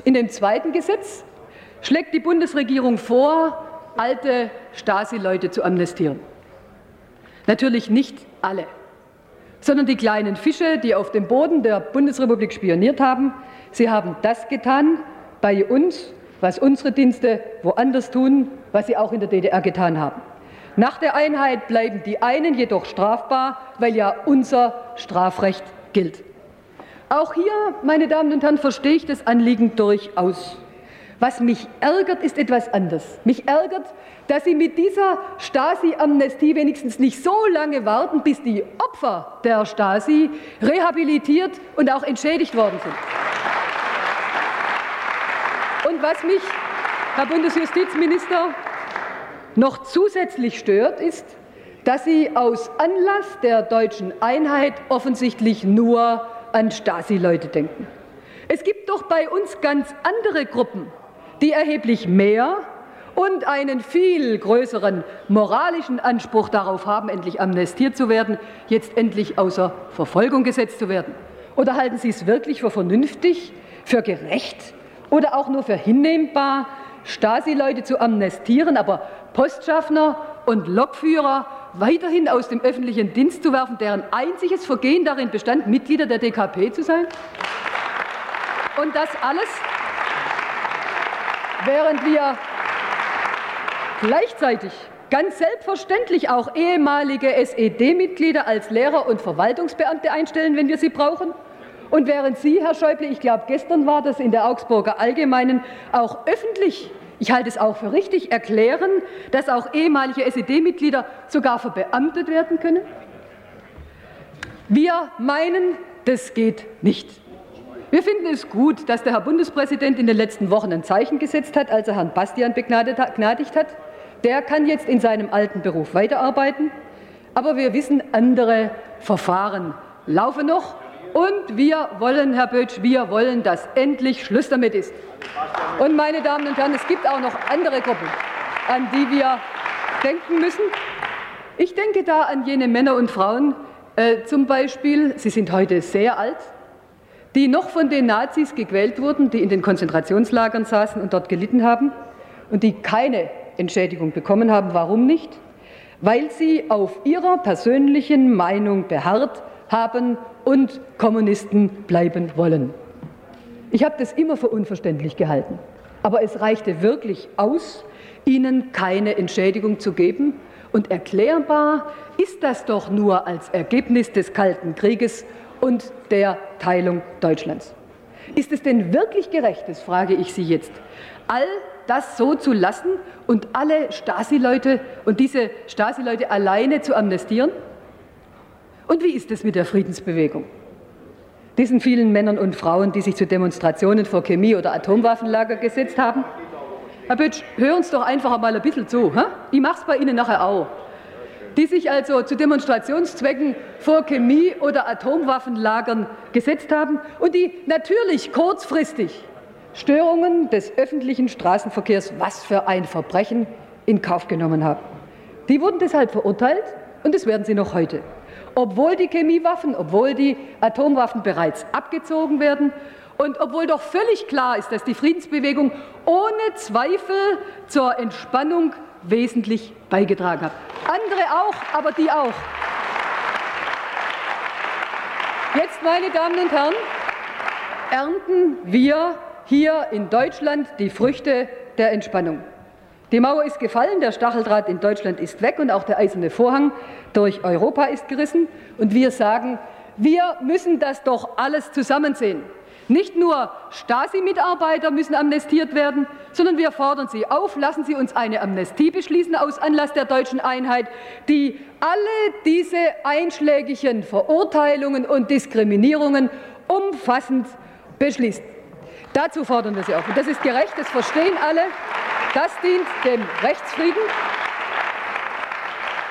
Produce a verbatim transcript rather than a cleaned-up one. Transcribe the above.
In dem zweiten Gesetz schlägt die Bundesregierung vor, alte Stasi-Leute zu amnestieren. Natürlich nicht alle, sondern die kleinen Fische, die auf dem Boden der Bundesrepublik spioniert haben. Sie haben das getan bei uns, was unsere Dienste woanders tun, was sie auch in der D D R getan haben. Nach der Einheit bleiben die einen jedoch strafbar, weil ja unser Strafrecht gilt. Auch hier, meine Damen und Herren, verstehe ich das Anliegen durchaus. Was mich ärgert, ist etwas anderes. Mich ärgert, dass Sie mit dieser Stasi-Amnestie wenigstens nicht so lange warten, bis die Opfer der Stasi rehabilitiert und auch entschädigt worden sind. Und was mich, Herr Bundesjustizminister, noch zusätzlich stört, ist, dass Sie aus Anlass der deutschen Einheit offensichtlich nur an Stasi-Leute denken. Es gibt doch bei uns ganz andere Gruppen, die erheblich mehr und einen viel größeren moralischen Anspruch darauf haben, endlich amnestiert zu werden, jetzt endlich außer Verfolgung gesetzt zu werden. Oder halten Sie es wirklich für vernünftig, für gerecht oder auch nur für hinnehmbar, Stasi-Leute zu amnestieren, aber Postschaffner und Lokführer weiterhin aus dem öffentlichen Dienst zu werfen, deren einziges Vergehen darin bestand, Mitglieder der D K P zu sein? Und das alles, während wir gleichzeitig ganz selbstverständlich auch ehemalige S E D-Mitglieder als Lehrer und Verwaltungsbeamte einstellen, wenn wir sie brauchen. Und während Sie, Herr Schäuble, ich glaube, gestern war das in der Augsburger Allgemeinen, auch öffentlich, ich halte es auch für richtig, erklären, dass auch ehemalige S E D-Mitglieder sogar verbeamtet werden können. Wir meinen, das geht nicht. Wir finden es gut, dass der Herr Bundespräsident in den letzten Wochen ein Zeichen gesetzt hat, als er Herrn Bastian begnadigt hat. Der kann jetzt in seinem alten Beruf weiterarbeiten. Aber wir wissen, andere Verfahren laufen noch. Und wir wollen, Herr Bötsch, wir wollen, dass endlich Schluss damit ist. Und, meine Damen und Herren, es gibt auch noch andere Gruppen, an die wir denken müssen. Ich denke da an jene Männer und Frauen, äh, zum Beispiel, sie sind heute sehr alt, die noch von den Nazis gequält wurden, die in den Konzentrationslagern saßen und dort gelitten haben und die keine Entschädigung bekommen haben. Warum nicht? Weil sie auf ihrer persönlichen Meinung beharrt haben und Kommunisten bleiben wollen. Ich habe das immer für unverständlich gehalten. Aber es reichte wirklich aus, ihnen keine Entschädigung zu geben. Und erklärbar ist das doch nur als Ergebnis des Kalten Krieges und der Teilung Deutschlands. Ist es denn wirklich gerecht, das frage ich Sie jetzt, all das so zu lassen und alle Stasi-Leute und diese Stasi-Leute alleine zu amnestieren? Und wie ist es mit der Friedensbewegung? Diesen vielen Männern und Frauen, die sich zu Demonstrationen vor Chemie- oder Atomwaffenlager gesetzt haben? Herr Bötsch, hören Sie doch einfach mal ein bisschen zu. Hä? Ich mache es bei Ihnen nachher auch. Die sich also zu Demonstrationszwecken vor Chemie- oder Atomwaffenlagern gesetzt haben und die natürlich kurzfristig Störungen des öffentlichen Straßenverkehrs, was für ein Verbrechen, in Kauf genommen haben. Die wurden deshalb verurteilt und das werden sie noch heute. Obwohl die Chemiewaffen, obwohl die Atomwaffen bereits abgezogen werden und obwohl doch völlig klar ist, dass die Friedensbewegung ohne Zweifel zur Entspannung wesentlich beigetragen hat. Andere auch, aber die auch. Jetzt, meine Damen und Herren, ernten wir hier in Deutschland die Früchte der Entspannung. Die Mauer ist gefallen, der Stacheldraht in Deutschland ist weg und auch der eiserne Vorhang durch Europa ist gerissen. Und wir sagen, wir müssen das doch alles zusammen sehen. Nicht nur Stasi-Mitarbeiter müssen amnestiert werden, sondern wir fordern Sie auf, lassen Sie uns eine Amnestie beschließen aus Anlass der deutschen Einheit, die alle diese einschlägigen Verurteilungen und Diskriminierungen umfassend beschließt. Dazu fordern wir Sie auf. Und das ist gerecht, das verstehen alle. Das dient dem Rechtsfrieden.